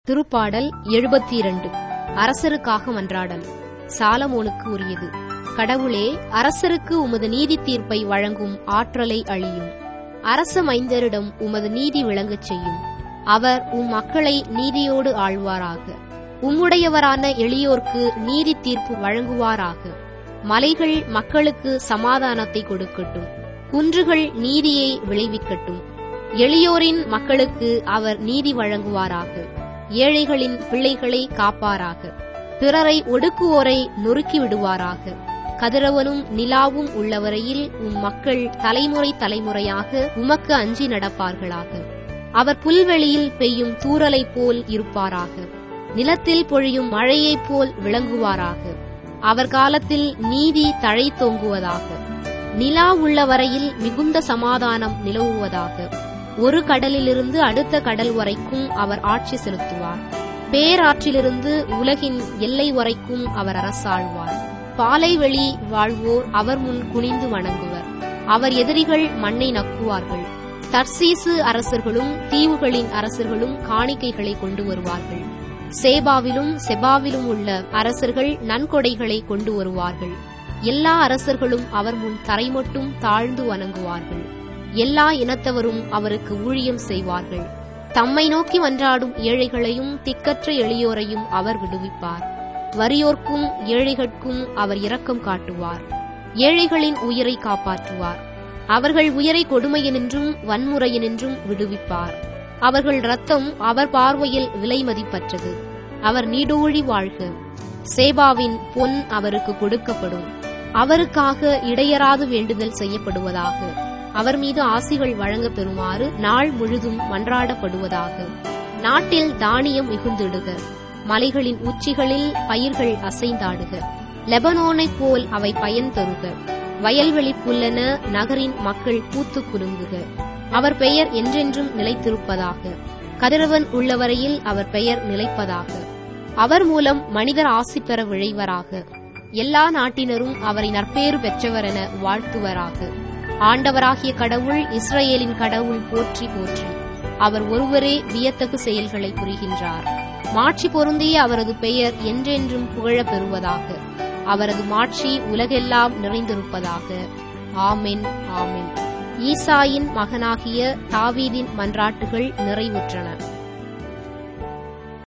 திருப்பாடல் 72. அரசருக்காக மன்றாடல். சாலமோனுக்கு உரியது. கடவுளே, அரசருக்கு உமது நீதி தீர்ப்பை வழங்கும் ஆற்றலை அளியும். அரச மைந்தரிடம் உமது நீதி விளங்கச் செய்யும். அவர் உம் மக்களை நீதியோடு ஆள்வாராக. உம்முடையவரான எளியோர்க்கு நீதி தீர்ப்பு வழங்குவாராக. மலைகள் மக்களுக்கு சமாதானத்தை கொடுக்கட்டும். குன்றுகள் நீதியை விளைவிக்கட்டும். எளியோரின் மக்களுக்கு அவர் நீதி வழங்குவாராக. ஏழைகளின் பிள்ளைகளை காப்பாராக. பிறரை ஒடுக்குவோரை நொறுக்கி விடுவாராக. கதிரவனும் நிலாவும் உள்ளவரையில் உம் மக்கள் தலைமுறை தலைமுறையாக உமக்கு அஞ்சி நடப்பார்களாக. அவர் புல்வெளியில் பெய்யும் தூறலைப் போல் இருப்பாராக. நிலத்தில் பொழியும் மழையைப் போல் விளங்குவாராக. அவர் காலத்தில் நீதி தழைத்தோங்குவதாக. நிலா உள்ளவரையில் மிகுந்த சமாதானம் நிலவுவதாக. ஒரு கடலிலிருந்து அடுத்த கடல் வரைக்கும் அவர் ஆட்சி செலுத்துவார். பேராற்றிலிருந்து உலகின் எல்லை வரைக்கும் அவர் அரசாழ்வார். பாலைவெளி வாழ்வோர் அவர் முன் குனிந்து வணங்குவர். அவர் எதிரிகள் மண்ணை நக்குவார்கள். தர்சீசு அரசர்களும் தீவுகளின் அரசர்களும் காணிக்கைகளை கொண்டு வருவார்கள். சேபாவிலும் செபாவிலும் உள்ள அரசர்கள் நன்கொடைகளை கொண்டு வருவார்கள். எல்லா அரசர்களும் அவர் முன் தரைமட்டும் தாழ்ந்து வணங்குவார்கள். எல்லா இனத்தவரும் அவருக்கு ஊழியம் செய்வார்கள். தம்மை நோக்கி மன்றாடும் ஏழைகளையும் திக்கற்ற எளியோரையும் அவர் விடுவிப்பார். வறியோர்க்கும் ஏழைகட்கும் அவர் இரக்கம் காட்டுவார். ஏழைகளின் உயிரை காப்பாற்றுவார். அவர்கள் உயிரை கொடுமையினின்றும் வன்முறையினின்றும் விடுவிப்பார். அவர்கள் இரத்தம் அவர் பார்வையில் விலை மதிப்பற்றது. அவர் நீடூழி வாழ்க. சேபாவின் பொன் அவருக்கு கொடுக்கப்படும். அவருக்காக இடையறாது வேண்டுதல் செய்யப்படுவதாக. அவர் மீது ஆசிகள் வழங்கப் பெறுமாறு நாள் முழுதும் மன்றாடப்படுவதாக. நாட்டில் தானியம் மிகுந்திடுக. மலைகளின் உச்சிகளில் பயிர்கள் அசைந்தாடுக. லெபனோனைப் போல் அவை பயன் தருக. வயல்வெளி புல்லென நகரின் மக்கள் பூத்து குலுங்குக. அவர் பெயர் என்றென்றும் நிலைத்திருப்பதாக. கதிரவன் உள்ளவரையில் அவர் பெயர் நிலைப்பதாக. அவர் மூலம் மனிதர் ஆசி பெற விழைவராக. எல்லா நாட்டினரும் அவரை நற்பேறு பெற்றவரென வாழ்த்துவராக. ஆண்டவராகிய கடவுள், இஸ்ரவேலின் கடவுள் போற்றி போற்றி. அவர் ஒருவரே வியத்தகு செயல்களை புரிகின்றார். மாட்சி பொருந்திய அவரது பெயர் என்றென்றும் புகழப் பெறுவதாக. அவரது மாட்சி உலகெல்லாம் நிறைந்திருப்பதாக. ஆமென், ஆமென். ஈசாயின் மகனாகிய தாவீதின் மன்றாட்டுகள் நிறைவுற்றன.